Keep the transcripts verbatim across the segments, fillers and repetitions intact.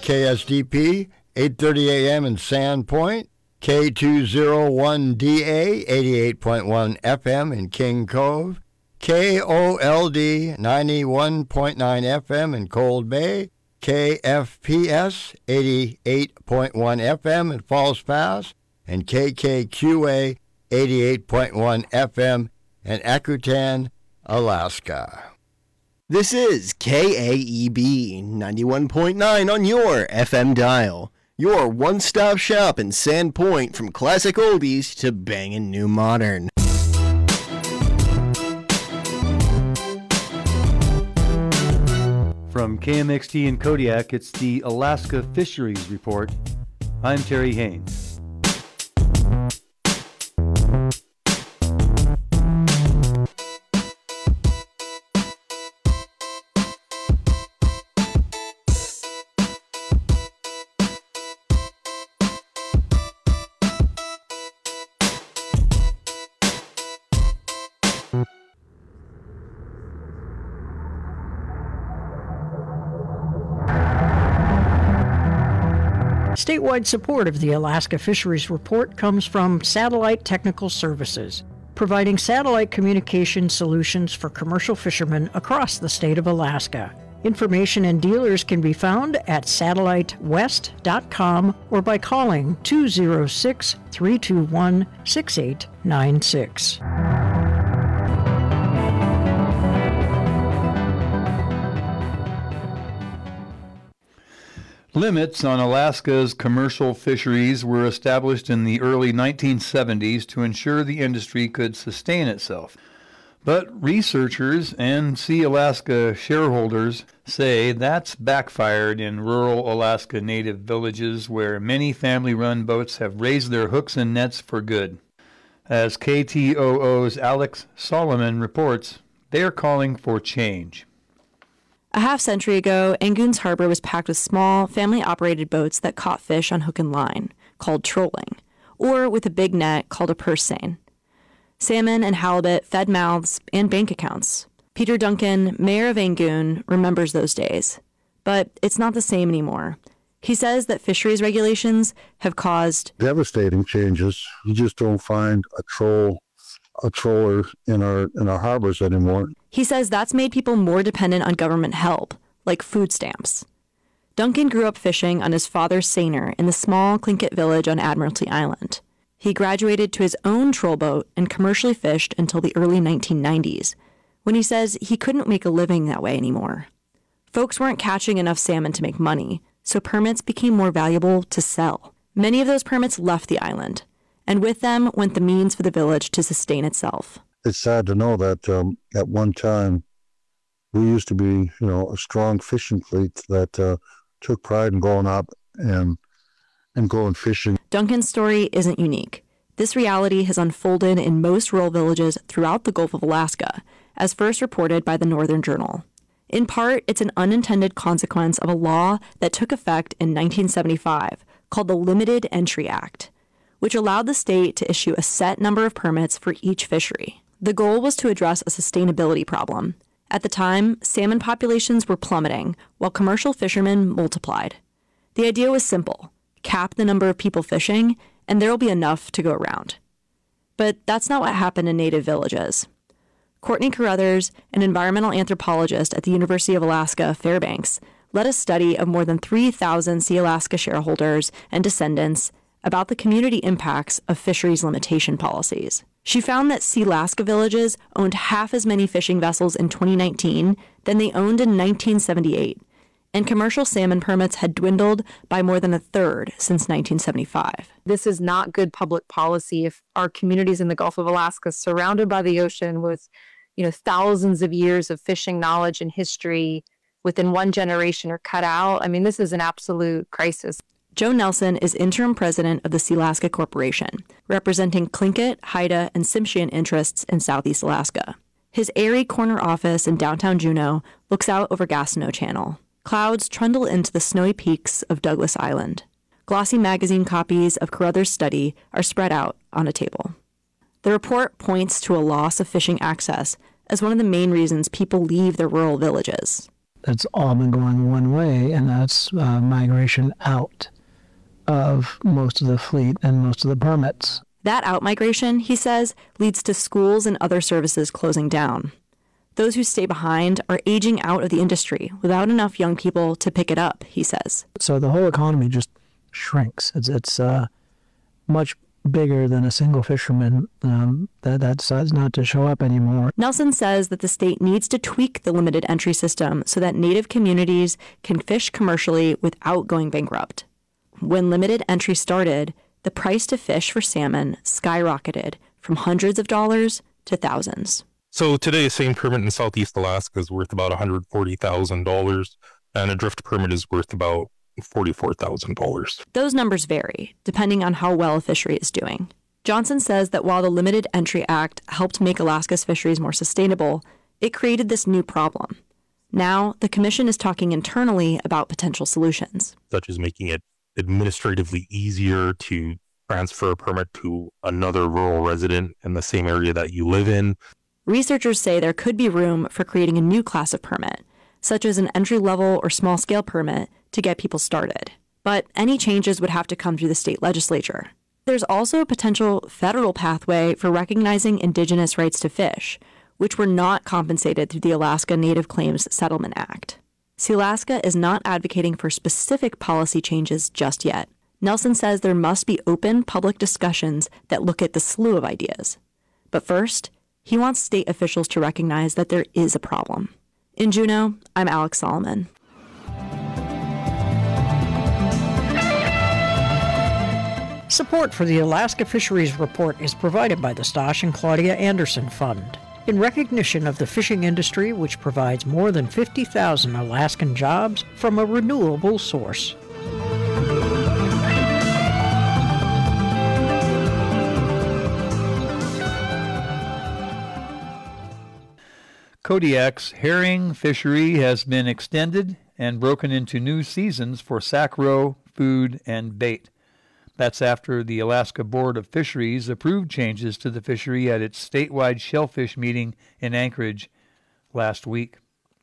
K S D P, eight thirty a.m. in Sandpoint, K two oh one D A, eighty-eight point one F M in King Cove, K O L D, ninety-one point nine F M in Cold Bay, K F P S, eighty-eight point one F M in Falls Pass, and K K Q A, eighty-eight point one F M in Akutan, Alaska. This is K A E B ninety-one point nine on your F M dial. Your one-stop shop in Sandpoint, from classic oldies to bangin' new modern. From K M X T in Kodiak, it's the Alaska Fisheries Report. I'm Terry Haynes. Statewide support of the Alaska Fisheries Report comes from Satellite Technical Services, providing satellite communication solutions for commercial fishermen across the state of Alaska. Information and dealers can be found at satellite west dot com or by calling two oh six, three two one, six eight nine six. Limits on Alaska's commercial fisheries were established in the early nineteen seventies to ensure the industry could sustain itself. But researchers and Sea Alaska shareholders say that's backfired in rural Alaska native villages where many family-run boats have raised their hooks and nets for good. As K T O O's Alex Solomon reports, they're calling for change. A half century ago, Angoon's harbor was packed with small, family-operated boats that caught fish on hook and line, called trolling, or with a big net called a purse seine. Salmon and halibut fed mouths and bank accounts. Peter Duncan, mayor of Angoon, remembers those days. But it's not the same anymore. He says that fisheries regulations have caused devastating changes. You just don't find a troll a troller in our in our harbors anymore. He says that's made people more dependent on government help, like food stamps. Duncan grew up fishing on his father's seiner in the small Tlingit village on Admiralty Island. He graduated to his own troll boat and commercially fished until the early nineteen nineties, when he says he couldn't make a living that way anymore. Folks weren't catching enough salmon to make money, so permits became more valuable to sell. Many of those permits left the island, and with them went the means for the village to sustain itself. It's sad to know that um, at one time we used to be, you know, a strong fishing fleet that uh, took pride in going up and and going fishing. Duncan's story isn't unique. This reality has unfolded in most rural villages throughout the Gulf of Alaska, as first reported by the Northern Journal. In part, it's an unintended consequence of a law that took effect in nineteen seventy-five called the Limited Entry Act, which allowed the state to issue a set number of permits for each fishery. The goal was to address a sustainability problem. At the time, salmon populations were plummeting, while commercial fishermen multiplied. The idea was simple: cap the number of people fishing, and there will be enough to go around. But that's not what happened in native villages. Courtney Carruthers, an environmental anthropologist at the University of Alaska, Fairbanks, led a study of more than three thousand Sea Alaska shareholders and descendants about the community impacts of fisheries limitation policies. She found that Sea Alaska villages owned half as many fishing vessels in twenty nineteen than they owned in nineteen seventy-eight, and commercial salmon permits had dwindled by more than a third since nineteen seventy-five. This is not good public policy if our communities in the Gulf of Alaska, surrounded by the ocean with, you know, thousands of years of fishing knowledge and history, within one generation are cut out. I mean, this is an absolute crisis. Joe Nelson is interim president of the Sea Alaska Corporation, representing Tlingit, Haida, and Tsimshian interests in Southeast Alaska. His airy corner office in downtown Juneau looks out over Gastineau Channel. Clouds trundle into the snowy peaks of Douglas Island. Glossy magazine copies of Carruthers' study are spread out on a table. The report points to a loss of fishing access as one of the main reasons people leave their rural villages. it's all been going one way, and that's uh, migration out of most of the fleet and most of the permits. That outmigration, he says, leads to schools and other services closing down. Those who stay behind are aging out of the industry without enough young people to pick it up, he says. So the whole economy just shrinks. It's it's uh, much bigger than a single fisherman um, that, that decides not to show up anymore. Nelson says that the state needs to tweak the limited entry system so that Native communities can fish commercially without going bankrupt. When limited entry started, the price to fish for salmon skyrocketed from hundreds of dollars to thousands. So today, a seine permit in Southeast Alaska is worth about one hundred forty thousand dollars, and a drift permit is worth about forty-four thousand dollars. Those numbers vary, depending on how well a fishery is doing. Johnson says that while the Limited Entry Act helped make Alaska's fisheries more sustainable, it created this new problem. Now, the commission is talking internally about potential solutions. Such as making it administratively easier to transfer a permit to another rural resident in the same area that you live in. Researchers say there could be room for creating a new class of permit, such as an entry-level or small-scale permit to get people started. But any changes would have to come through the state legislature. There's also a potential federal pathway for recognizing indigenous rights to fish, which were not compensated through the Alaska Native Claims Settlement Act. Sealaska is not advocating for specific policy changes just yet. Nelson says there must be open public discussions that look at the slew of ideas. But first, he wants state officials to recognize that there is a problem. In Juneau, I'm Alex Solomon. Support for the Alaska Fisheries Report is provided by the Stosh and Claudia Anderson Fund, in recognition of the fishing industry, which provides more than fifty thousand Alaskan jobs from a renewable source. Kodiak's herring fishery has been extended and broken into new seasons for sacro, food, and bait. That's after the Alaska Board of Fisheries approved changes to the fishery at its statewide shellfish meeting in Anchorage last week.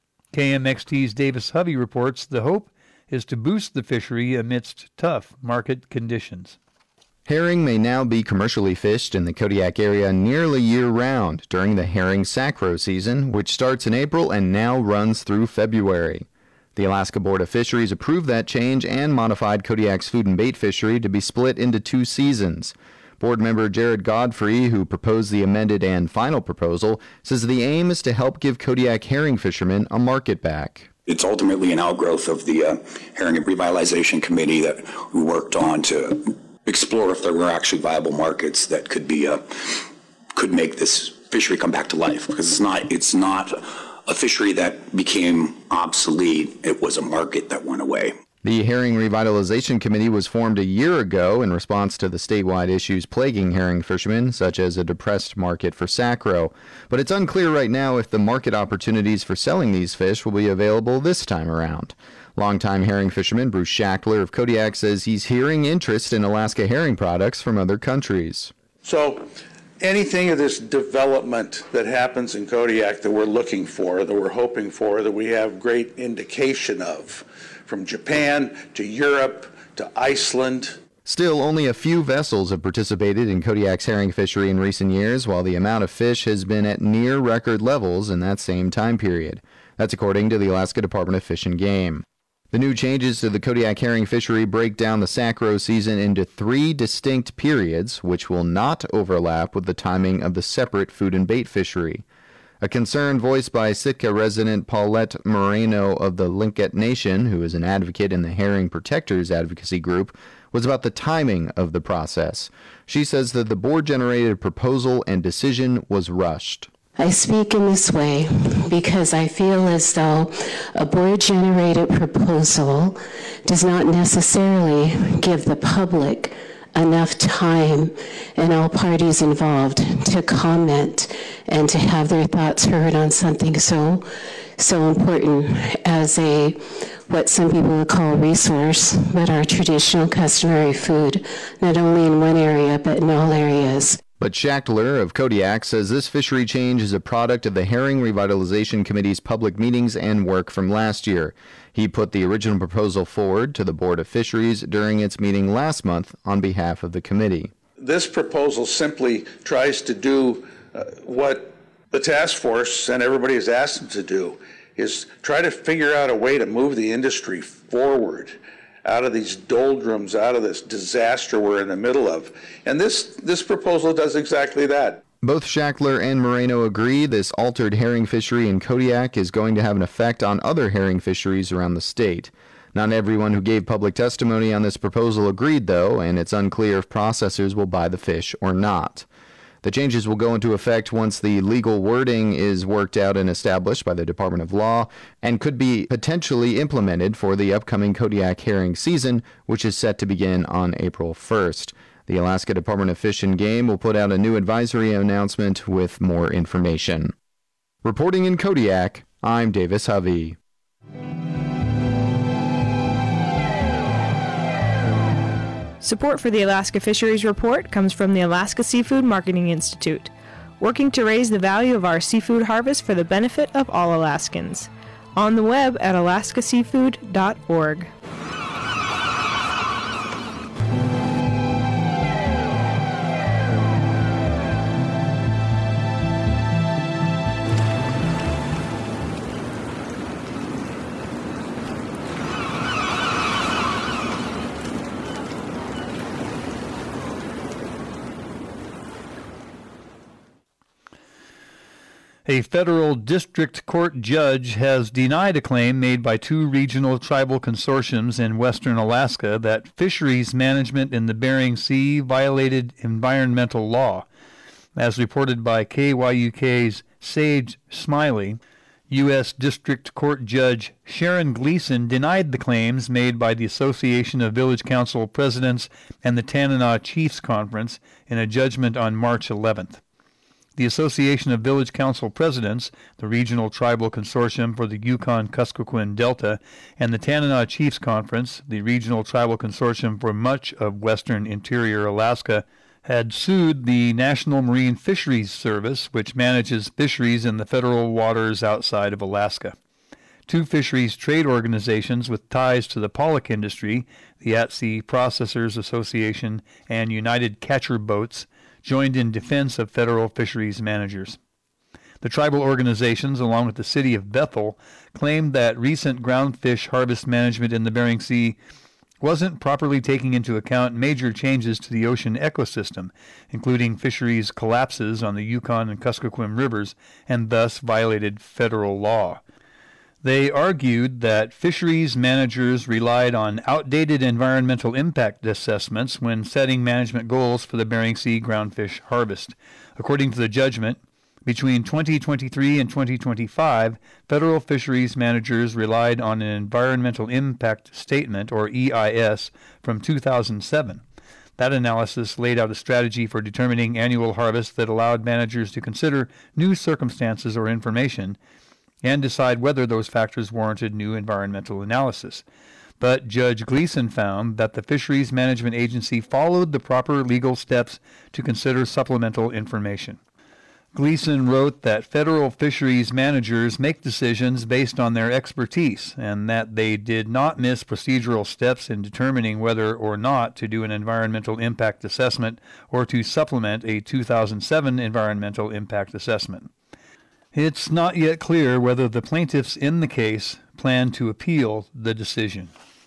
K M X T's Davis Hovey reports the hope is to boost the fishery amidst tough market conditions. Herring may now be commercially fished in the Kodiak area nearly year-round during the herring sacro season, which starts in April and now runs through February. The Alaska Board of Fisheries approved that change and modified Kodiak's food and bait fishery to be split into two seasons. Board member Jared Godfrey, who proposed the amended and final proposal, says the aim is to help give Kodiak herring fishermen a market back. It's ultimately an outgrowth of the uh, Herring Revitalization Committee that we worked on to explore if there were actually viable markets that could be uh, could make this fishery come back to life, because it's not it's not a fishery that became obsolete. It was a market that went away. The Herring Revitalization Committee was formed a year ago in response to the statewide issues plaguing herring fishermen, such as a depressed market for sacro. But it's unclear right now if the market opportunities for selling these fish will be available this time around. Longtime herring fisherman Bruce Shackler of Kodiak says he's hearing interest in Alaska herring products from other countries. So anything of this development that happens in Kodiak that we're looking for, that we're hoping for, that we have great indication of, from Japan to Europe to Iceland. Still, only a few vessels have participated in Kodiak's herring fishery in recent years, while the amount of fish has been at near record levels in that same time period. That's according to the Alaska Department of Fish and Game. The new changes to the Kodiak herring fishery break down the sacro season into three distinct periods, which will not overlap with the timing of the separate food and bait fishery. A concern voiced by Sitka resident Paulette Moreno of the Tlingit Nation, who is an advocate in the Herring Protectors Advocacy Group, was about the timing of the process. She says that the board-generated proposal and decision was rushed. I speak in this way because I feel as though a board-generated proposal does not necessarily give the public enough time and all parties involved to comment and to have their thoughts heard on something so so important as a what some people would call resource, but our traditional customary food, not only in one area but in all areas. But Schachtler of Kodiak says this fishery change is a product of the Herring Revitalization Committee's public meetings and work from last year. He put the original proposal forward to the Board of Fisheries during its meeting last month on behalf of the committee. This proposal simply tries to do uh, what the task force and everybody has asked them to do, is try to figure out a way to move the industry forward out of these doldrums, out of this disaster we're in the middle of. And this, this proposal does exactly that. Both Schachtler and Moreno agree this altered herring fishery in Kodiak is going to have an effect on other herring fisheries around the state. Not everyone who gave public testimony on this proposal agreed, though, and it's unclear if processors will buy the fish or not. The changes will go into effect once the legal wording is worked out and established by the Department of Law, and could be potentially implemented for the upcoming Kodiak herring season, which is set to begin on April first. The Alaska Department of Fish and Game will put out a new advisory announcement with more information. Reporting in Kodiak, I'm Davis Hovey. Support for the Alaska Fisheries Report comes from the Alaska Seafood Marketing Institute, working to raise the value of our seafood harvest for the benefit of all Alaskans. On the web at alaska seafood dot org. A federal district court judge has denied a claim made by two regional tribal consortiums in western Alaska that fisheries management in the Bering Sea violated environmental law. As reported by K Y U K's Sage Smiley, U S District Court Judge Sharon Gleason denied the claims made by the Association of Village Council Presidents and the Tanana Chiefs Conference in a judgment on March eleventh. The Association of Village Council Presidents, the Regional Tribal Consortium for the Yukon-Kuskokwim Delta, and the Tanana Chiefs Conference, the Regional Tribal Consortium for much of western interior Alaska, had sued the National Marine Fisheries Service, which manages fisheries in the federal waters outside of Alaska. Two fisheries trade organizations with ties to the pollock industry, the At-Sea Processors Association and United Catcher Boats, joined in defense of federal fisheries managers. The tribal organizations, along with the city of Bethel, claimed that recent groundfish harvest management in the Bering Sea wasn't properly taking into account major changes to the ocean ecosystem, including fisheries collapses on the Yukon and Kuskokwim rivers, and thus violated federal law. They argued that fisheries managers relied on outdated environmental impact assessments when setting management goals for the Bering Sea groundfish harvest. According to the judgment, between twenty twenty-three and twenty twenty-five, federal fisheries managers relied on an environmental impact statement, or E I S, from two thousand seven. That analysis laid out a strategy for determining annual harvests that allowed managers to consider new circumstances or information and decide whether those factors warranted new environmental analysis. But Judge Gleason found that the Fisheries Management Agency followed the proper legal steps to consider supplemental information. Gleason wrote that federal fisheries managers make decisions based on their expertise, and that they did not miss procedural steps in determining whether or not to do an environmental impact assessment or to supplement a two thousand seven environmental impact assessment. It's not yet clear whether the plaintiffs in the case plan to appeal the decision.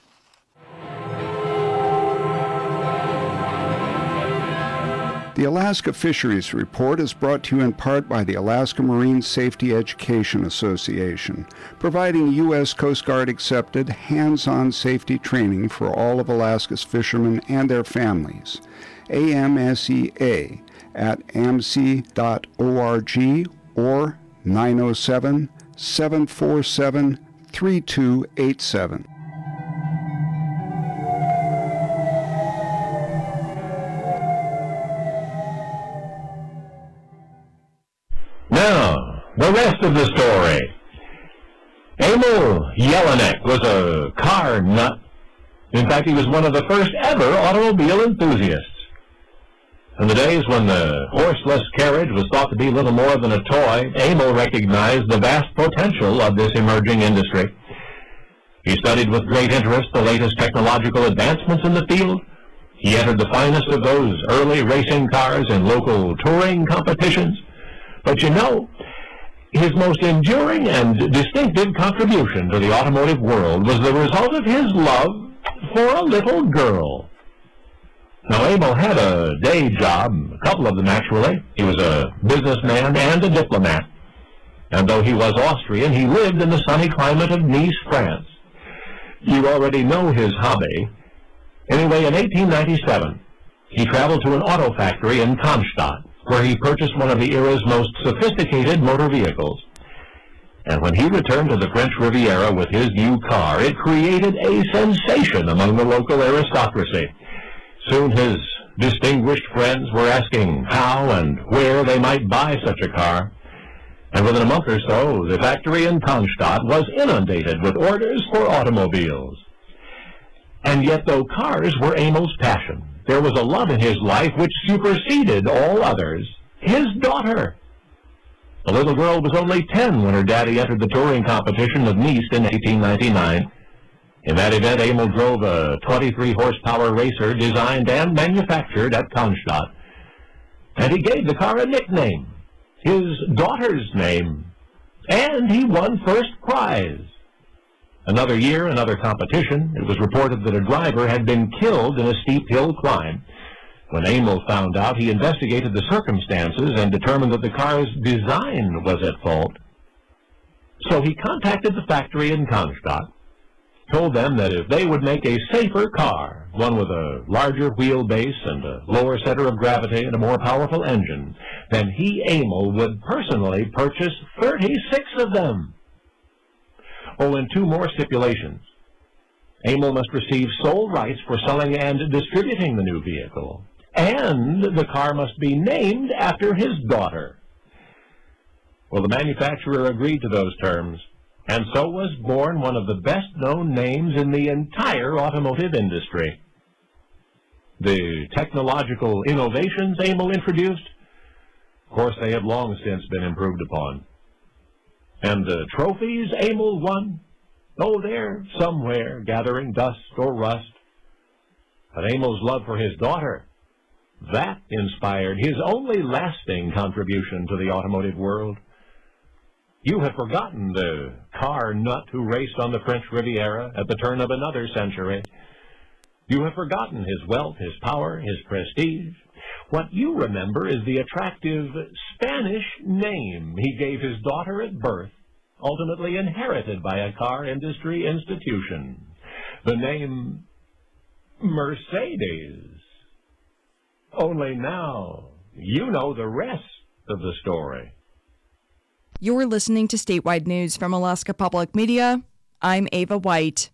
The Alaska Fisheries Report is brought to you in part by the Alaska Marine Safety Education Association, providing U S Coast Guard accepted hands-on safety training for all of Alaska's fishermen and their families. A M S E A at A M S E dot org or nine oh seven, seven four seven, three two eight seven. Now, the rest of the story. Emil Jelinek was a car nut. In fact, he was one of the first ever automobile enthusiasts. In the days when the horseless carriage was thought to be little more than a toy, Emil recognized the vast potential of this emerging industry. He studied with great interest the latest technological advancements in the field. He entered the finest of those early racing cars in local touring competitions. But you know, his most enduring and distinctive contribution to the automotive world was the result of his love for a little girl. Now, Emil had a day job, a couple of them actually. He was a businessman and a diplomat. And though he was Austrian, he lived in the sunny climate of Nice, France. You already know his hobby. Anyway, in eighteen ninety-seven, he traveled to an auto factory in Cannstatt, where he purchased one of the era's most sophisticated motor vehicles. And when he returned to the French Riviera with his new car, it created a sensation among the local aristocracy. Soon his distinguished friends were asking how and where they might buy such a car. And within a month or so, the factory in Cannstatt was inundated with orders for automobiles. And yet, though cars were Emil's passion, there was a love in his life which superseded all others: his daughter. The little girl was only ten when her daddy entered the touring competition of Nice in eighteen ninety-nine. In that event, Emil drove a twenty-three horsepower racer designed and manufactured at Cannstatt. And he gave the car a nickname, his daughter's name, and he won first prize. Another year, another competition, it was reported that a driver had been killed in a steep hill climb. When Emil found out, he investigated the circumstances and determined that the car's design was at fault. So he contacted the factory in Cannstatt, told them that if they would make a safer car, one with a larger wheelbase and a lower center of gravity and a more powerful engine, then he, Emil, would personally purchase thirty-six of them. Oh, and two more stipulations. Emil must receive sole rights for selling and distributing the new vehicle, and the car must be named after his daughter. Well, the manufacturer agreed to those terms, and so was born one of the best-known names in the entire automotive industry. The technological innovations Emil introduced, of course, they had long since been improved upon. And the trophies Emil won, oh, they're somewhere gathering dust or rust. But Emil's love for his daughter, that inspired his only lasting contribution to the automotive world. You have forgotten the car nut who raced on the French Riviera at the turn of another century. You have forgotten his wealth, his power, his prestige. What you remember is the attractive Spanish name he gave his daughter at birth, ultimately inherited by a car industry institution. The name Mercedes. Only now you know the rest of the story. You're listening to Statewide News from Alaska Public Media. I'm Ava White.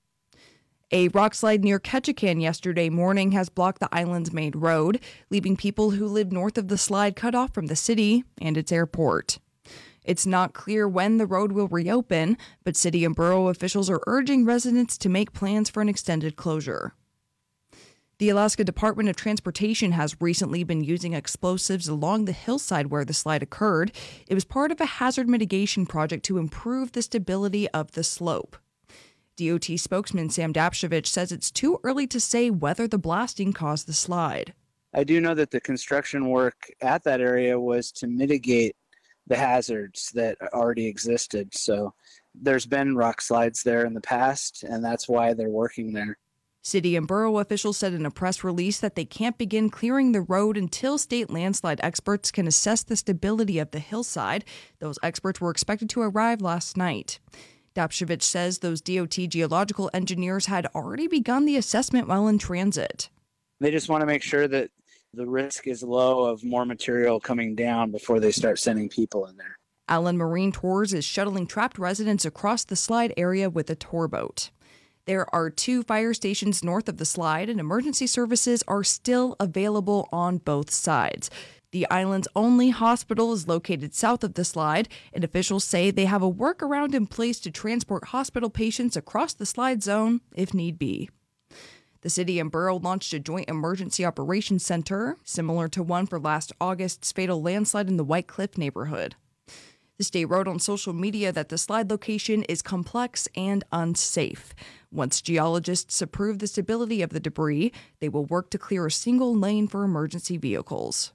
A rockslide near Ketchikan yesterday morning has blocked the island's main road, leaving people who live north of the slide cut off from the city and its airport. It's not clear when the road will reopen, but city and borough officials are urging residents to make plans for an extended closure. The Alaska Department of Transportation has recently been using explosives along the hillside where the slide occurred. It was part of a hazard mitigation project to improve the stability of the slope. D O T spokesman Sam Dapshevich says it's too early to say whether the blasting caused the slide. I do know that the construction work at that area was to mitigate the hazards that already existed. So there's been rock slides there in the past, and that's why they're working there. City and borough officials said in a press release that they can't begin clearing the road until state landslide experts can assess the stability of the hillside. Those experts were expected to arrive last night. Dapshevich says those D O T geological engineers had already begun the assessment while in transit. They just want to make sure that the risk is low of more material coming down before they start sending people in there. Allen Marine Tours is shuttling trapped residents across the slide area with a tour boat. There are two fire stations north of the slide, and emergency services are still available on both sides. The island's only hospital is located south of the slide, and officials say they have a workaround in place to transport hospital patients across the slide zone if need be. The city and borough launched a joint emergency operations center, similar to one for last August's fatal landslide in the White Cliff neighborhood. The state wrote on social media that the slide location is complex and unsafe. Once geologists approve the stability of the debris, they will work to clear a single lane for emergency vehicles.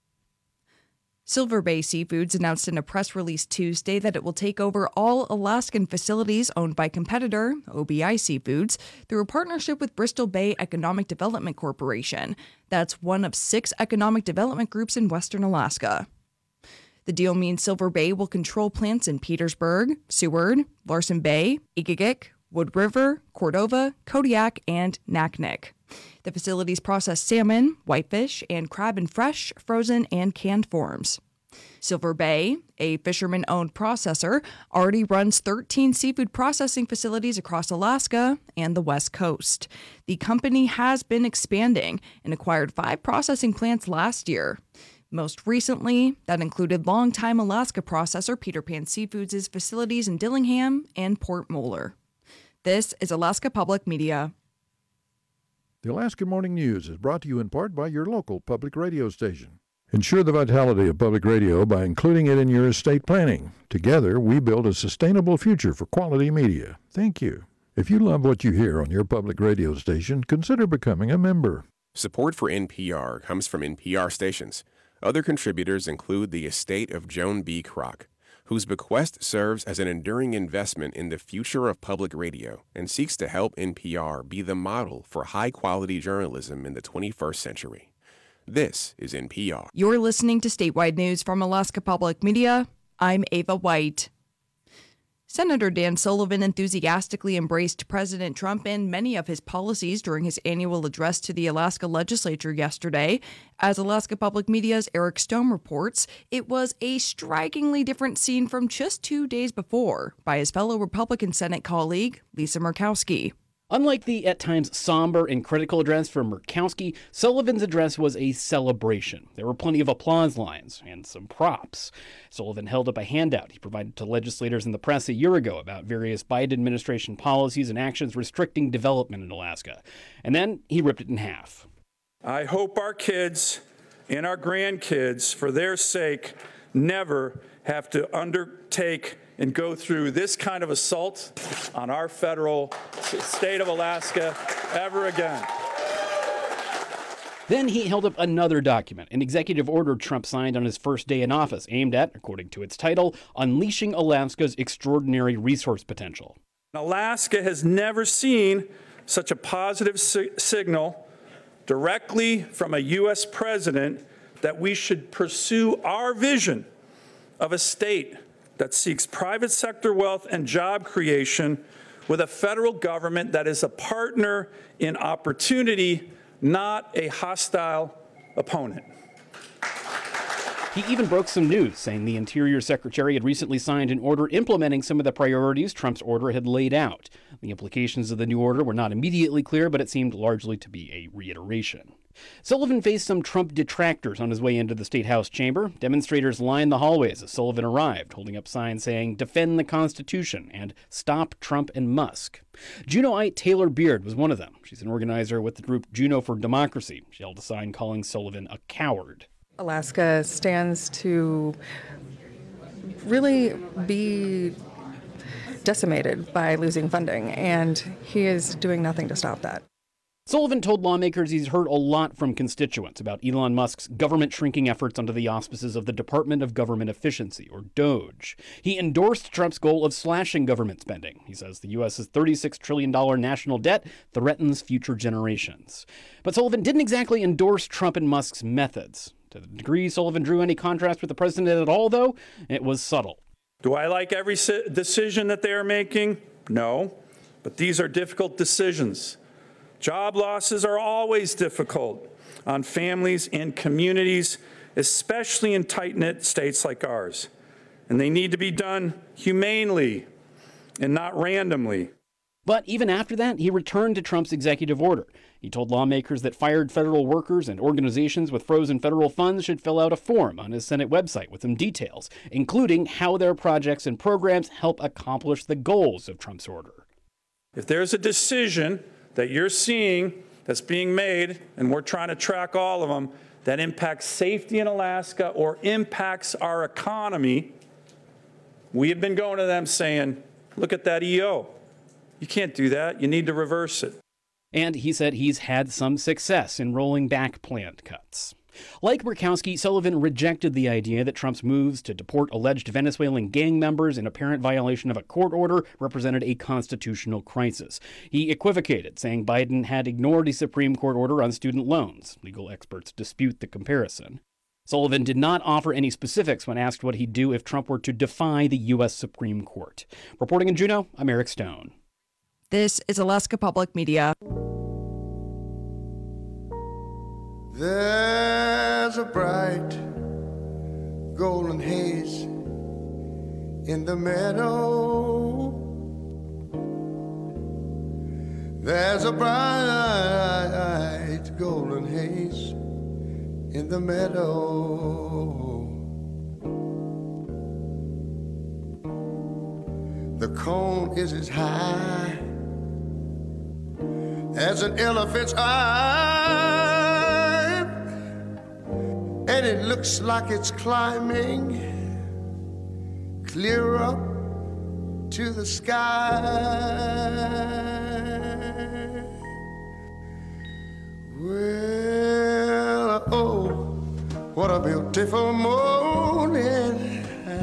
Silver Bay Seafoods announced in a press release Tuesday that it will take over all Alaskan facilities owned by competitor O B I Seafoods through a partnership with Bristol Bay Economic Development Corporation. That's one of six economic development groups in western Alaska. The deal means Silver Bay will control plants in Petersburg, Seward, Larsen Bay, Egegik, Wood River, Cordova, Kodiak, and Naknek. The facilities process salmon, whitefish, and crab in fresh, frozen, and canned forms. Silver Bay, a fisherman-owned processor, already runs thirteen seafood processing facilities across Alaska and the West Coast. The company has been expanding and acquired five processing plants last year. Most recently, that included longtime Alaska processor Peter Pan Seafoods' facilities in Dillingham and Port Moller. This is Alaska Public Media. The Alaska Morning News is brought to you in part by your local public radio station. Ensure the vitality of public radio by including it in your estate planning. Together, we build a sustainable future for quality media. Thank you. If you love what you hear on your public radio station, consider becoming a member. Support for N P R comes from N P R stations. Other contributors include the estate of Joan B. Kroc, whose bequest serves as an enduring investment in the future of public radio and seeks to help N P R be the model for high-quality journalism in the twenty-first century. This is N P R. You're listening to statewide news from Alaska Public Media. I'm Ava White. Senator Dan Sullivan enthusiastically embraced President Trump and many of his policies during his annual address to the Alaska legislature yesterday. As Alaska Public Media's Eric Stone reports, it was a strikingly different scene from just two days before by his fellow Republican Senate colleague, Lisa Murkowski. Unlike the at times somber and critical address from Murkowski, Sullivan's address was a celebration. There were plenty of applause lines and some props. Sullivan held up a handout he provided to legislators and the press a year ago about various Biden administration policies and actions restricting development in Alaska. And then he ripped it in half. I hope our kids and our grandkids, for their sake, never have to undertake and go through this kind of assault on our federal state of Alaska ever again. Then he held up another document, an executive order Trump signed on his first day in office, aimed at, according to its title, unleashing Alaska's extraordinary resource potential. Alaska has never seen such a positive si- signal directly from a U S president that we should pursue our vision of a state that seeks private sector wealth and job creation with a federal government that is a partner in opportunity, not a hostile opponent. He even broke some news, saying the Interior Secretary had recently signed an order implementing some of the priorities Trump's order had laid out. The implications of the new order were not immediately clear, but it seemed largely to be a reiteration. Sullivan faced some Trump detractors on his way into the State House chamber. Demonstrators lined the hallways as Sullivan arrived, holding up signs saying, "Defend the Constitution" and "Stop Trump and Musk." Juneauite Taylor Beard was one of them. She's an organizer with the group Juneau for Democracy. She held a sign calling Sullivan a coward. Alaska stands to really be decimated by losing funding, and he is doing nothing to stop that. Sullivan told lawmakers he's heard a lot from constituents about Elon Musk's government shrinking efforts under the auspices of the Department of Government Efficiency, or DOGE. He endorsed Trump's goal of slashing government spending. He says the U S's thirty-six trillion dollars national debt threatens future generations. But Sullivan didn't exactly endorse Trump and Musk's methods. To the degree Sullivan drew any contrast with the president at all, though, it was subtle. Do I like every decision that they are making? No, but these are difficult decisions. Job losses are always difficult on families and communities, especially in tight-knit states like ours. And they need to be done humanely and not randomly. But even after that, he returned to Trump's executive order. He told lawmakers that fired federal workers and organizations with frozen federal funds should fill out a form on his Senate website with some details, including how their projects and programs help accomplish the goals of Trump's order. If there's a decision that you're seeing that's being made, and we're trying to track all of them, that impacts safety in Alaska or impacts our economy, we have been going to them saying, look at that E O. You can't do that. You need to reverse it. And he said he's had some success in rolling back planned cuts. Like Murkowski, Sullivan rejected the idea that Trump's moves to deport alleged Venezuelan gang members in apparent violation of a court order represented a constitutional crisis. He equivocated, saying Biden had ignored a Supreme Court order on student loans. Legal experts dispute the comparison. Sullivan did not offer any specifics when asked what he'd do if Trump were to defy the U S Supreme Court. Reporting in Juneau, I'm Eric Stone. This is Alaska Public Media. There's a bright golden haze in the meadow. There's a bright golden haze in the meadow. The cone is as high as an elephant's eye, and it looks like it's climbing clear up to the sky. Well, oh, what a beautiful morning.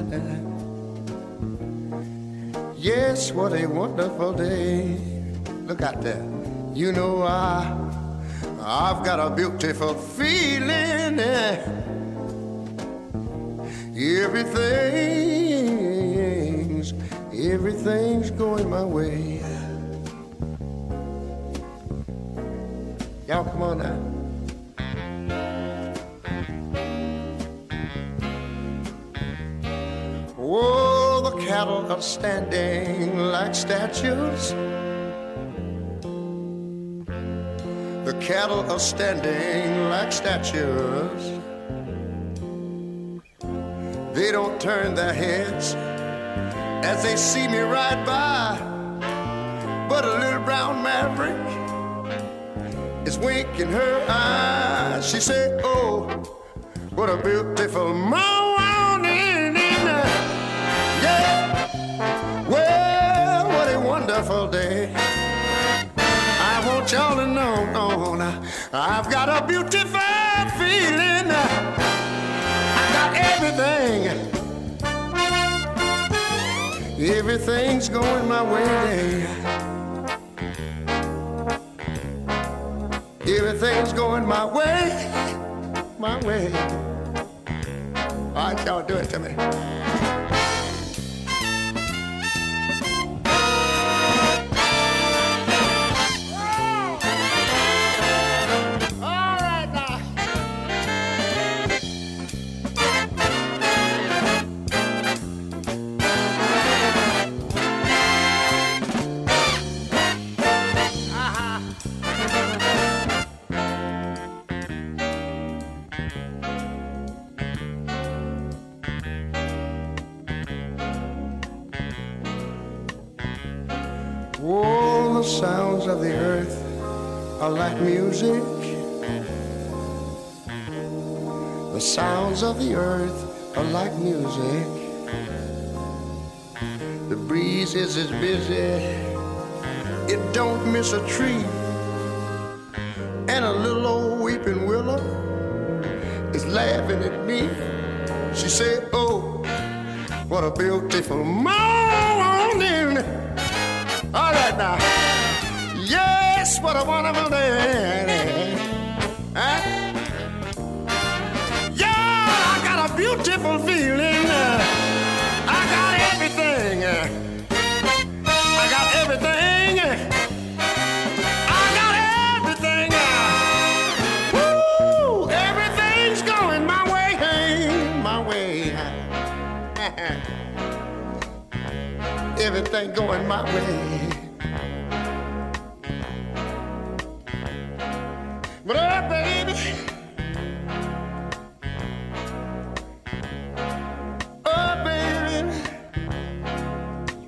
Yes, what a wonderful day. Look out there. You know I, I've got a beautiful feeling. Everything's, everything's going my way. Y'all come on now. Oh, the cattle are standing like statues. The cattle are standing like statues. They don't turn their heads as they see me ride by, but a little brown maverick is winking her eyes. She said, oh, what a beautiful morning. Yeah, well, what a wonderful day. I want y'all to know, no, I've got a beautiful feeling. I got everything. Everything's going my way. Everything's going my way, my way. All right, y'all do it to me. Oh, the sounds of the earth are like music. The sounds of the earth are like music. The breeze is as busy, it don't miss a tree. And a little old weeping willow is laughing at me. She said, oh, what a beautiful morning. All right now. Yes, what a wonderful day. Huh? Yeah, I got a beautiful feeling. I got everything. I got everything. I got everything. Woo! Everything's going my way, my way. Everything going my way. But oh, baby, oh, baby,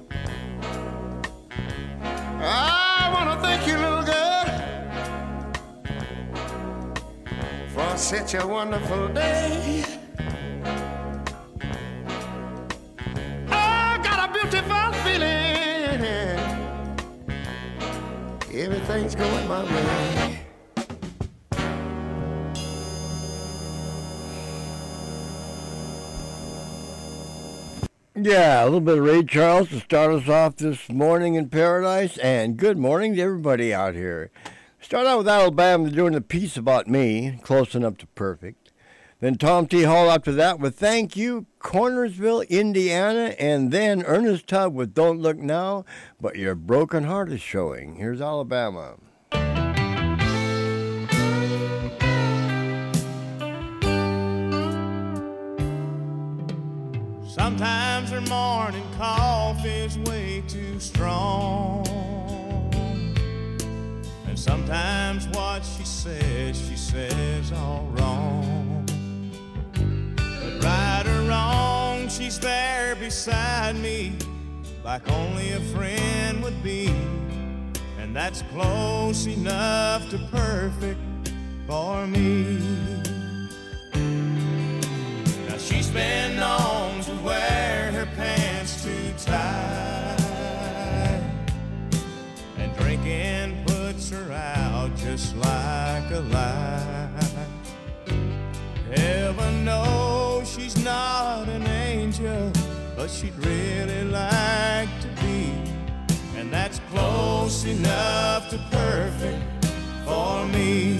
I want to thank you, little girl. for such a wonderful day. I got a beautiful feeling. Everything's going my way. Yeah, a little bit of Ray Charles to start us off this morning in paradise, and good morning to everybody out here. Start out with Alabama doing a piece about me, close enough to perfect. Then Tom T. Hall after that with Thank You, Cornersville, Indiana, and then Ernest Tubb with Don't Look Now, But Your Broken Heart Is Showing. Here's Alabama. Sometimes her morning coffee's way too strong, and sometimes what she says, she says all wrong. But right or wrong, she's there beside me, like only a friend would be, and that's close enough to perfect for me. Now she's been known to wear her pants too tight, and drinking puts her out just like a light. Heaven knows she's not an angel, but she'd really like to be, and that's close enough to perfect for me.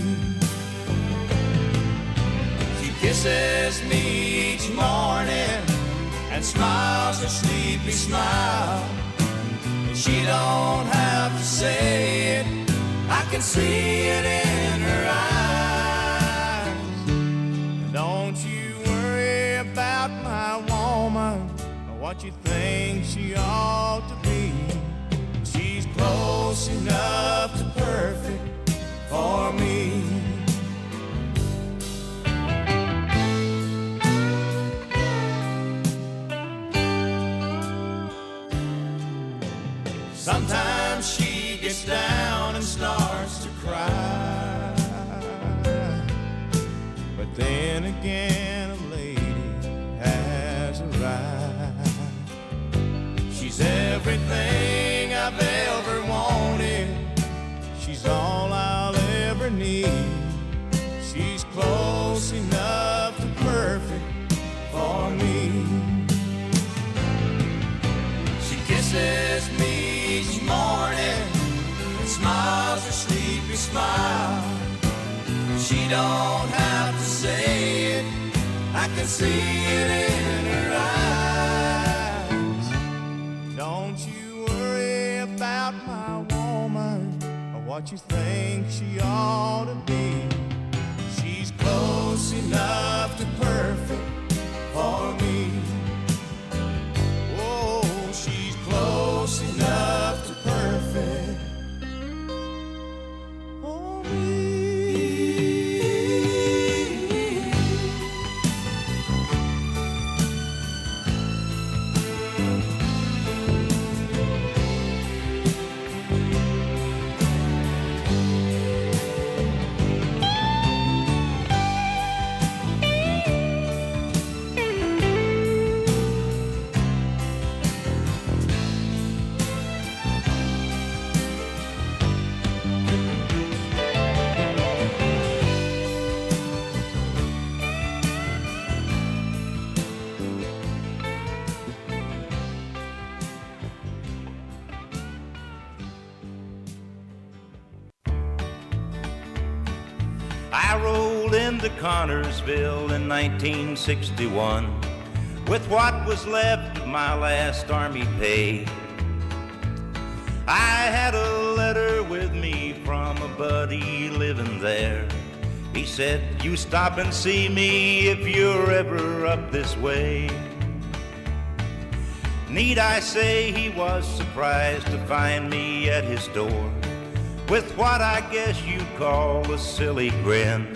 She kisses me each morning and smiles a sleepy smile, and she don't have to say it, I can see it in her eyes. Don't you worry about my woman or what you think she ought to be. She's close enough to perfect for me. Sometimes she gets down and starts to cry, but then again a lady has arrived. She's everything I've ever wanted, she's all I'll ever need. She's close enough to perfect for me. She kisses me each morning and smiles her sleepy smile. She don't have to say it, I can see it in her eyes. Don't you worry about my woman or what you think she ought to be. She's close enough to perfect for me. Oh, she's close enough to perfect for me. I rolled into Connersville in nineteen sixty-one with what was left of my last army pay. I had a letter with me from a buddy living there. He said, you stop and see me if you're ever up this way. Need I say he was surprised to find me at his door with what I guess you'd call a silly grin.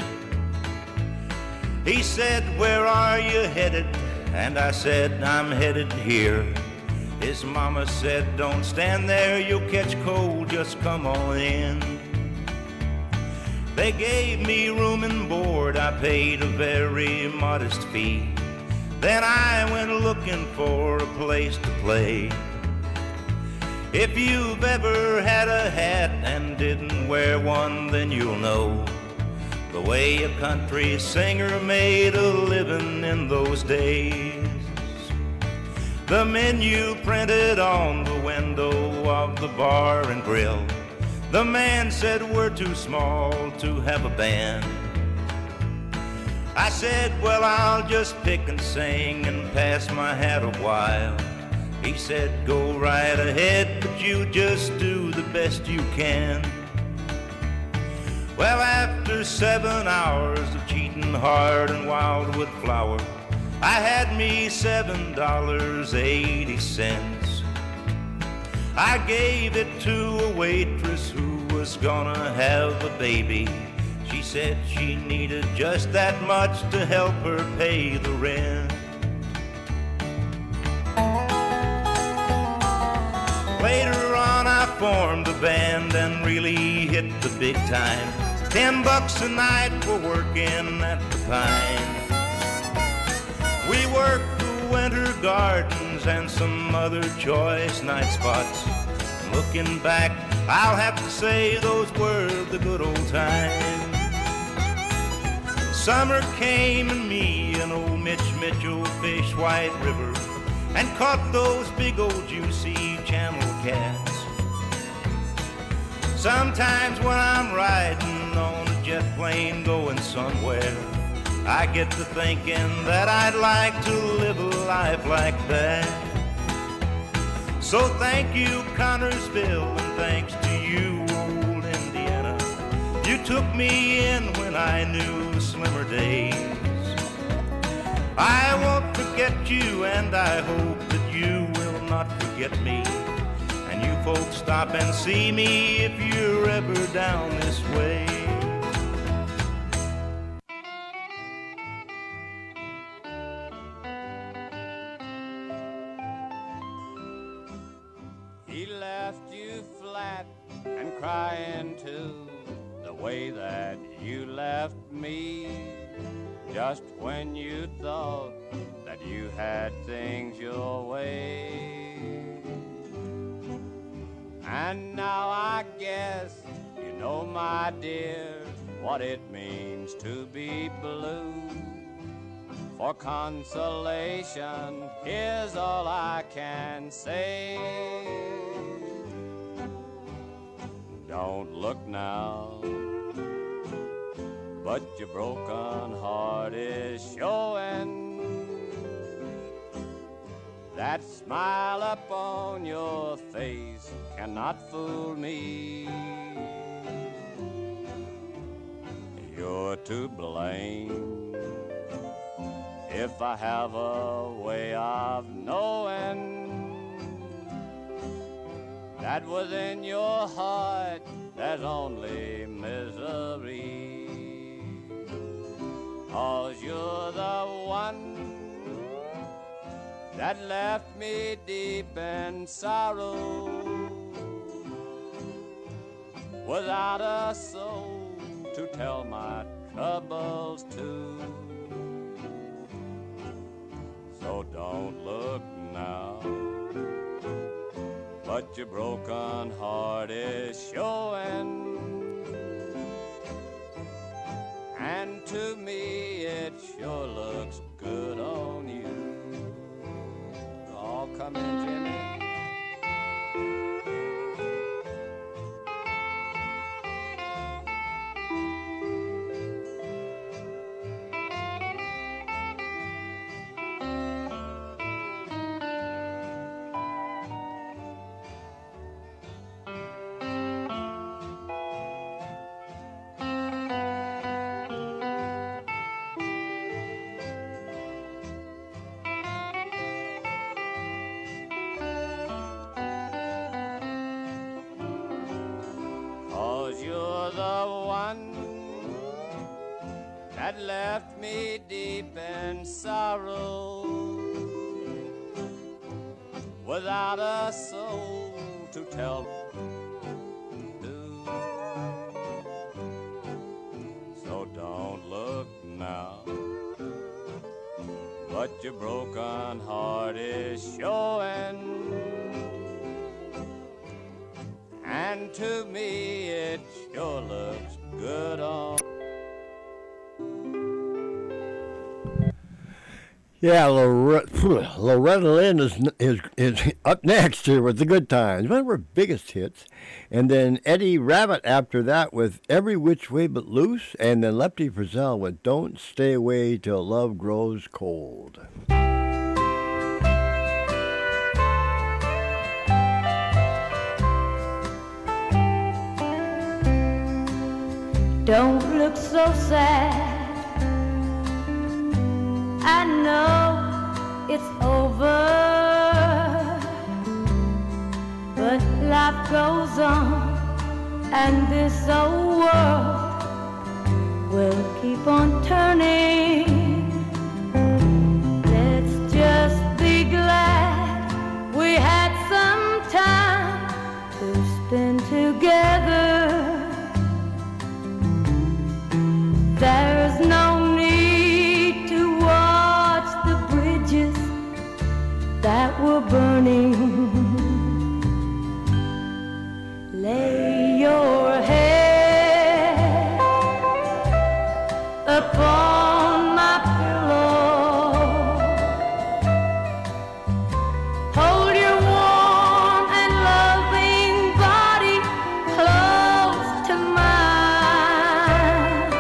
He said, where are you headed? And I said, I'm headed here. His mama said, don't stand there, you'll catch cold, just come on in. They gave me room and board, I paid a very modest fee. Then I went looking for a place to play. If you've ever had a hat and didn't wear one, then you'll know the way a country singer made a living in those days. The menu printed on the window of the bar and grill. The man said we're too small to have a band. I said, well, I'll just pick and sing and pass my hat a while. He said, go right ahead, but you just do the best you can. Well, after seven hours of cheating hard and wildwood flower, I had me seven dollars and eighty cents. I gave it to a waitress who was gonna have a baby. She said she needed just that much to help her pay the rent. Later on I formed a band and really hit the big time. Ten bucks a night for working at the Pine. We worked the winter gardens and some other choice night spots. Looking back, I'll have to say those were the good old times. Summer came and me and old Mitch Mitchell fished White River and caught those big old juicy channel cats. Sometimes when I'm riding on a jet plane going somewhere, I get to thinking that I'd like to live a life like that. So thank you, Connorsville, and thanks to you, old Indiana. You took me in when I knew slimmer days. I won't forget you, and I hope that you will not forget me. And you folks stop and see me if you're ever down this way. He left you flat and crying too, the way that you left me, just when you thought that you had things your way. And now I guess you know, my dear, what it means to be blue. For consolation, here's all I can say. Don't look now, but your broken heart is showing. That smile upon your face cannot fool me. You're to blame if I have a way of knowing that within your heart there's only misery. 'Cause you're the one that left me deep in sorrow, without a soul to tell my troubles to. So don't look now, but your broken heart is showing. And to me it sure looks good on you. All come in, Jimmy. That left me deep in sorrow, without a soul to tell to. what your broken heart is showing. And to me it sure looks good on. Yeah, Loretta, Loretta Lynn is, is is up next here with the Good Times, one of her biggest hits. And then Eddie Rabbitt after that with Every Which Way But Loose. And then Lefty Frizzell with Don't Stay Away Till Love Grows Cold. Don't look so sad, I know it's over, but life goes on and this old world will keep on turning. Let's just be glad we had some time to spend together. There's no need to watch the bridges that were burning. Lay your head upon my pillow. Hold your warm and loving body close to mine.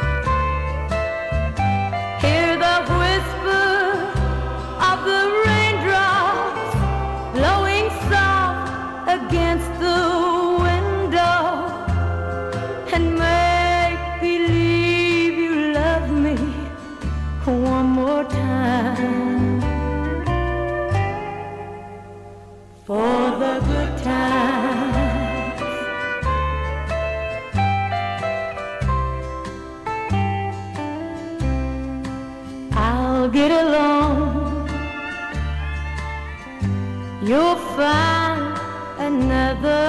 Hear the whisper of the raindrops blowing soft against the window, and make believe you love me one more time. For the good times, I'll get along. You'll find another,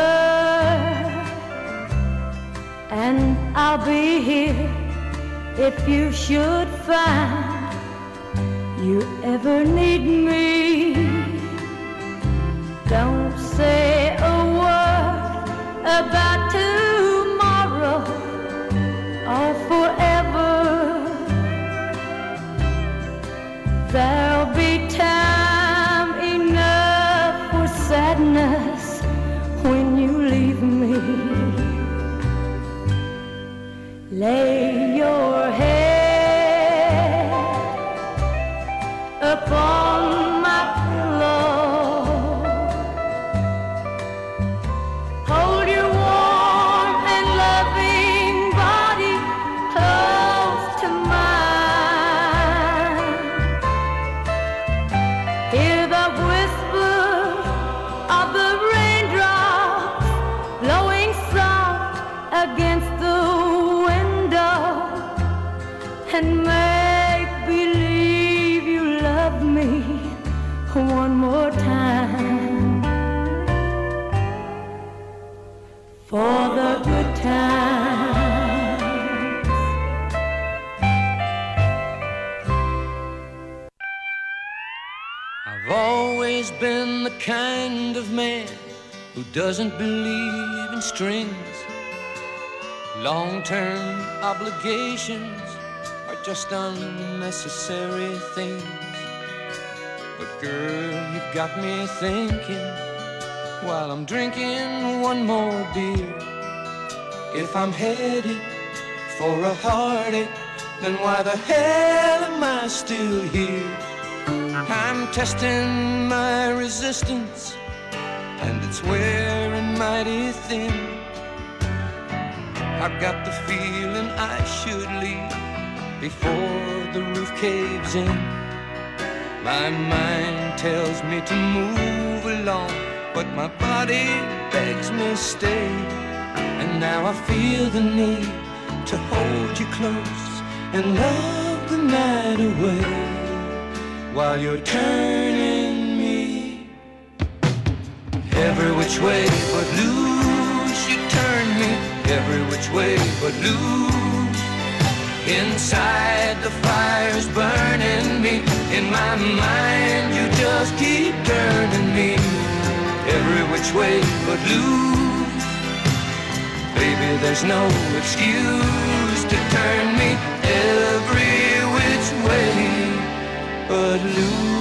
and I'll be here if you should find you ever need me. Don't say a word about tomorrow or forever. There'll be time enough for sadness when you leave me. Lay your head upon my pillow. Hold your warm and loving body close to mine. Hear the whisper of the raindrops blowing soft against the window, and make believe you love me one more time. For the good times. I've always been the kind of man who doesn't believe in strings. Long-term obligations are just unnecessary things. But girl, you've got me thinking while I'm drinking one more beer. If I'm headed for a heartache, then why the hell am I still here? I'm testing my resistance, and it's wearing mighty thin. I've got the feeling I should leave before the roof caves in. My mind tells me to move along, but my body begs me stay. And now I feel the need to hold you close and love the night away while you're turning me every which way but loose. You turn me every which way but loose. Inside the fire's burning me, In my mind, you just keep turning me every which way but loose. Baby, there's no excuse to turn me every which way but loose.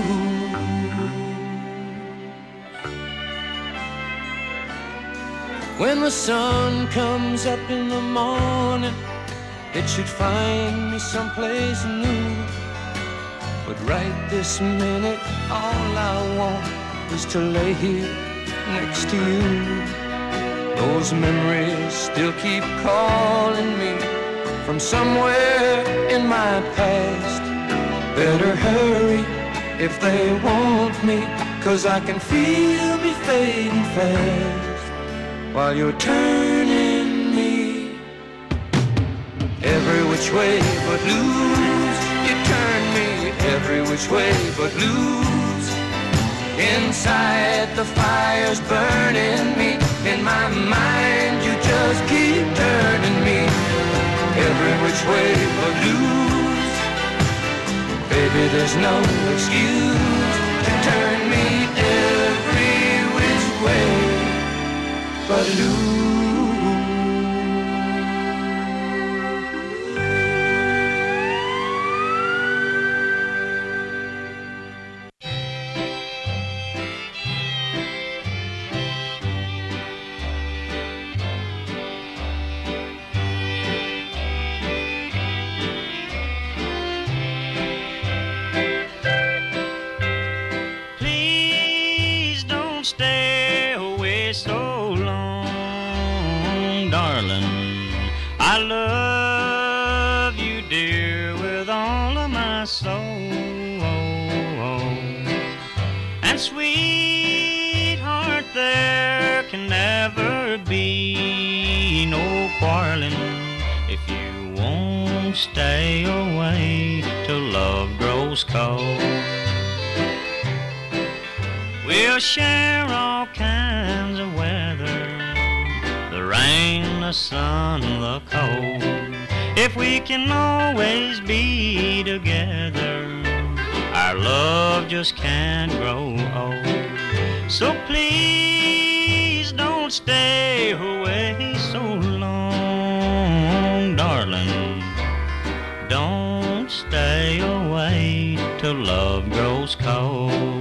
When the sun comes up in the morning, it should find me someplace new. But right this minute, all I want is to lay here next to you. Those memories still keep calling me from somewhere in my past. Better hurry if they want me, 'cause I can feel me fading fast while you're turning me every which way but loose. You turn me every which way but loose. Inside the fire's burning me. In my mind you just keep turning me every which way but loose. Baby, there's no excuse to turn me every which way but loose. Please don't stay away so long, darling. I love you, dear, with all of my soul. And sweetheart, there can never be no quarreling if you won't stay away till love grows cold. We'll share all kinds of weather, the rain, the sun, the cold. If we can always be together, our love just can't grow old. So please don't stay away so long, darling. Don't stay away till love grows cold.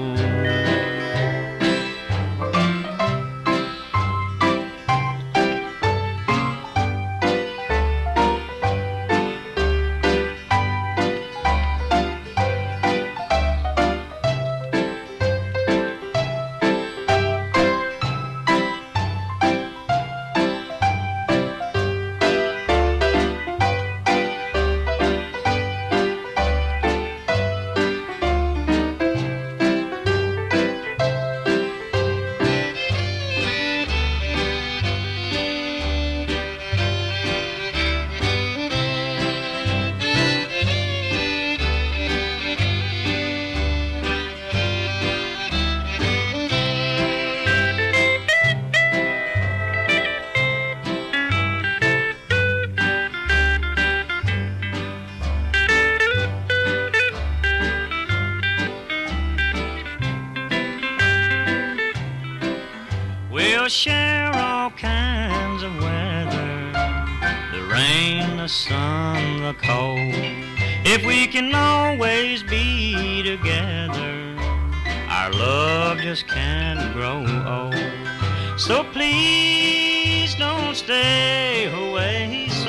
We'll share all kinds of weather, the rain, the sun, the cold. If we can always be together, our love just can't grow old. So please don't stay away so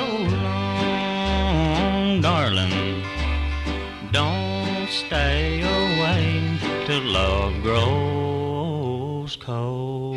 long, darling. Don't stay away till love grows cold.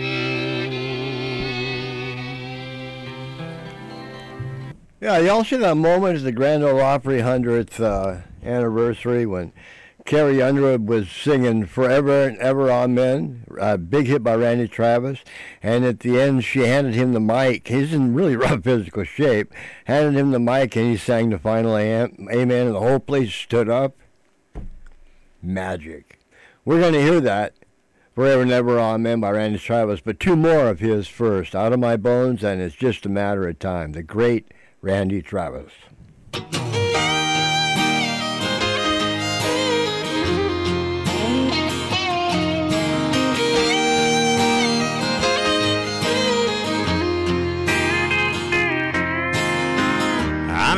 Yeah, y'all see that moment at the Grand Ole Opry hundredth uh, anniversary when Carrie Underwood was singing Forever and Ever Amen, a big hit by Randy Travis, and at the end she handed him the mic. He's in really rough physical shape. Handed him the mic and he sang the final am- amen and the whole place stood up. Magic. We're going to hear that, Forever and Ever Amen by Randy Travis, but two more of his first, Out of My Bones and It's Just a Matter of Time, the great Randy Travis.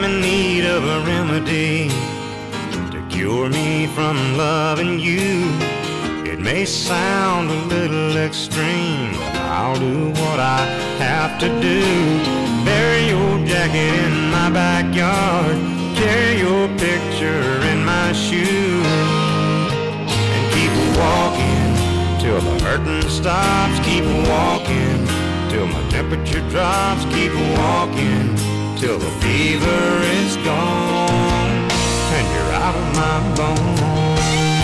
I'm in need of a remedy to cure me from loving you. It may sound a little extreme, but I'll do what I have to do. Bury your jacket in my backyard, carry your picture in my shoe, and keep walking till the hurting stops. Keep walking till my temperature drops. Keep walking till the fever is gone and you're out of my bones.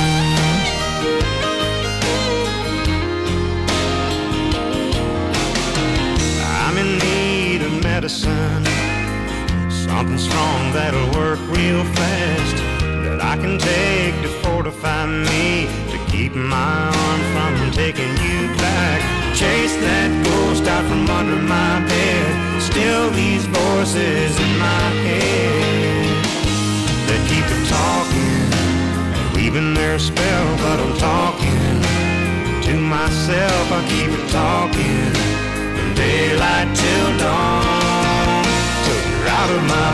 I'm in need of medicine, something strong that'll work real fast, that I can take to fortify me, to keep my arm from taking you back. Chase that ghost out from under my bed, still these voices in my head that keep it talking and weaving their spell. But I'm talking to myself, I keep it talking from daylight till dawn, till you're out of my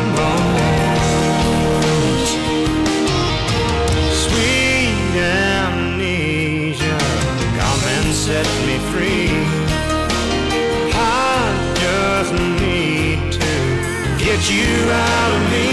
bones. Sweet amnesia, come and set me free. I just need to get you out of me.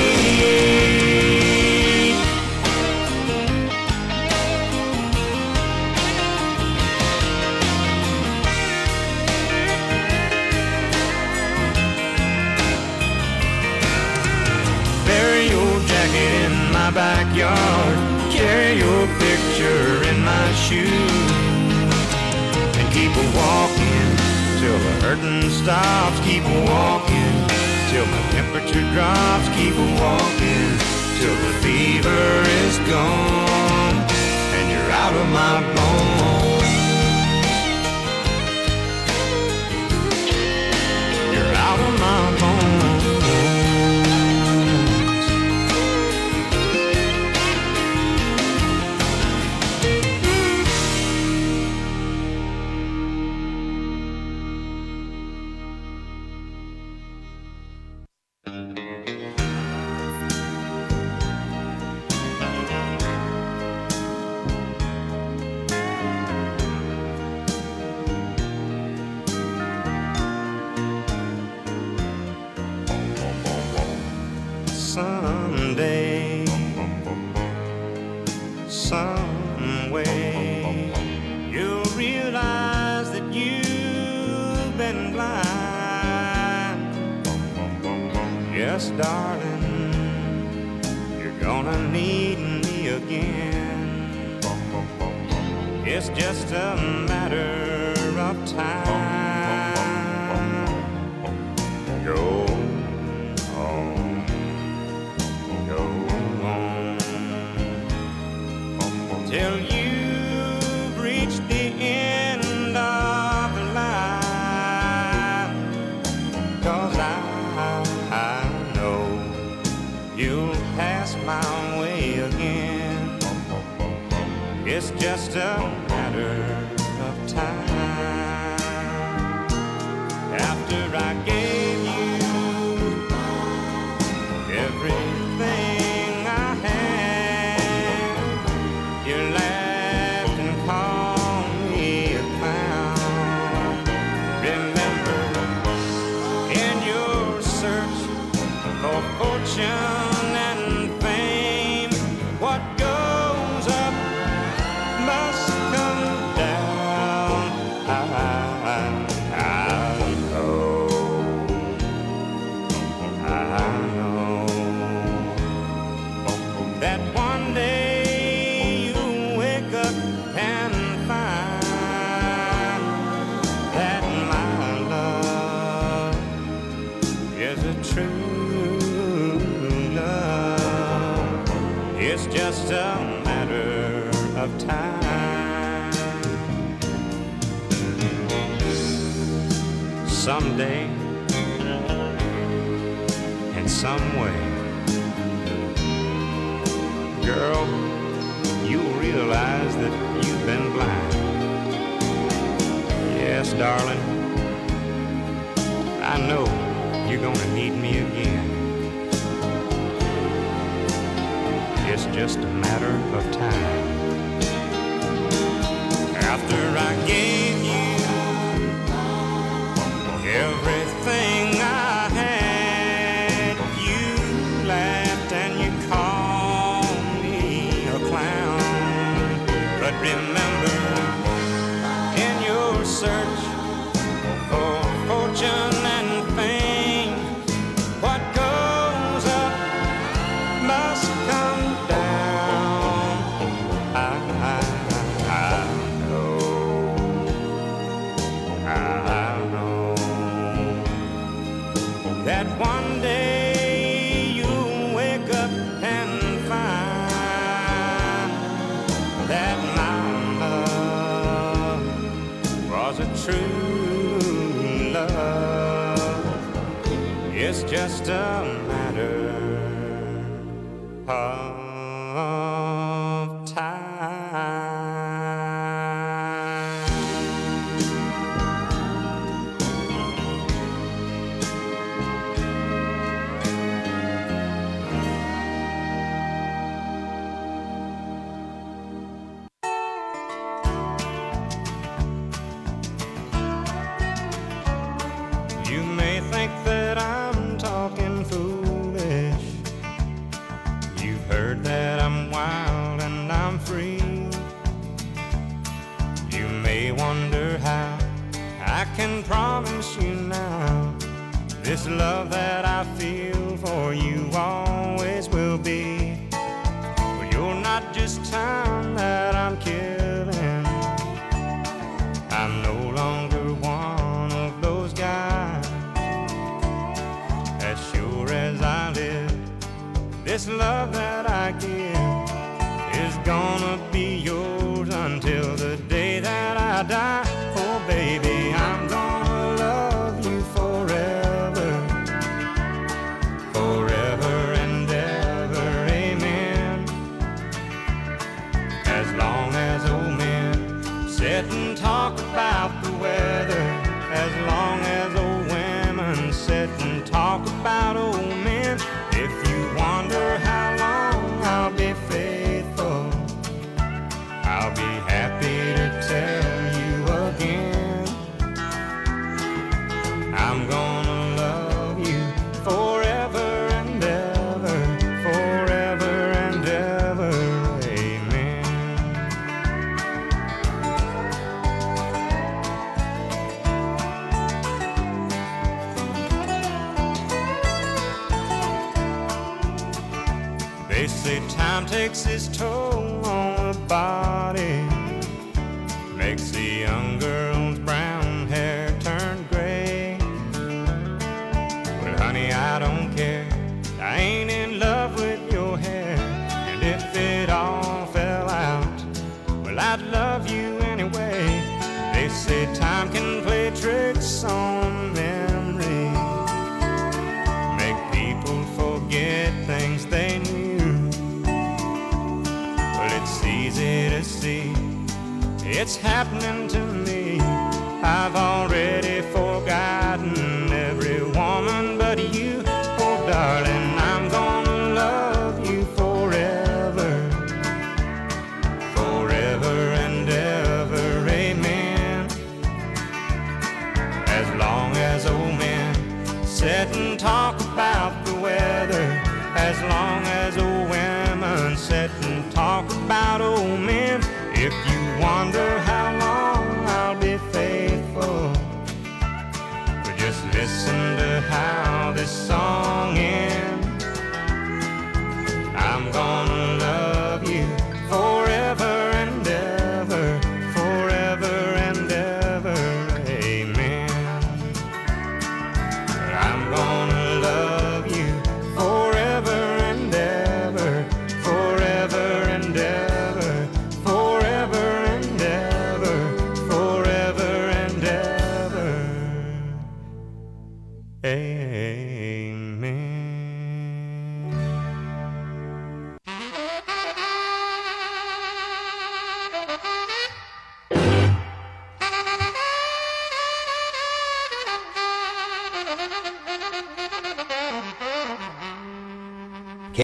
Bury your jacket in my backyard, carry your picture in my shoe, and keep walking till the hurting stops. Keep walking till my temperature drops. Keep walking till the fever is gone and you're out of my bones. You're out of my bones. Someday, some way, you'll realize that you've been blind. Yes, darling, you're gonna need me again. It's just a matter of time. Go till you've reached the end of the line. 'Cause I, I know you'll pass my way again. It's just a matter of time. After I gave you everything I had, you laughed and called me a clown. Remember, in your search for fortune and fame, what goes up must come down. I, I know, I know that one day and find that my love is a true love. It's just a matter of time. Someday, in some way, girl, you'll realize that you've been blind. Yes, darling, I know you're gonna need me again. it's just a matter of time. After I gave you everything I had, you laughed and you called me a clown. But remember, in your search for fortune and fame, what goes up must come down. I, I, I know, I know that one day you'll wake up and find that my love was a true love. It's just a matter of time. You may think that I'm talking foolish. You've heard that I'm wild and I'm free. You may wonder how I can promise you now this love that I feel for you always will be. But you're not just time that I'm killing. I'm no longer one of those guys. As sure as I live, this love that I give is gonna be yours until the day that I die. Oh baby, I'm gonna love you forever, forever and ever, amen. As long as old men sit and talk about the weather, as long as old women sit and talk about old men. If you wonder how long I'll be faithful, I'll be happy to tell you again. I'm gonna love you forever and ever, forever and ever, amen. They say time takes its toll on the body, makes the young girl's brown hair turn gray. Well, honey, I don't care. I ain't in love with your hair. And if it all fell out, well, I'd love you anyway. They say time can play tricks on memory, make people forget things they knew. It's easy to see, it's happening to me. I've already forgotten every woman but you. Oh darling, I'm gonna love you forever, forever and ever, amen. As long as old men sit and talk about the weather, as long as old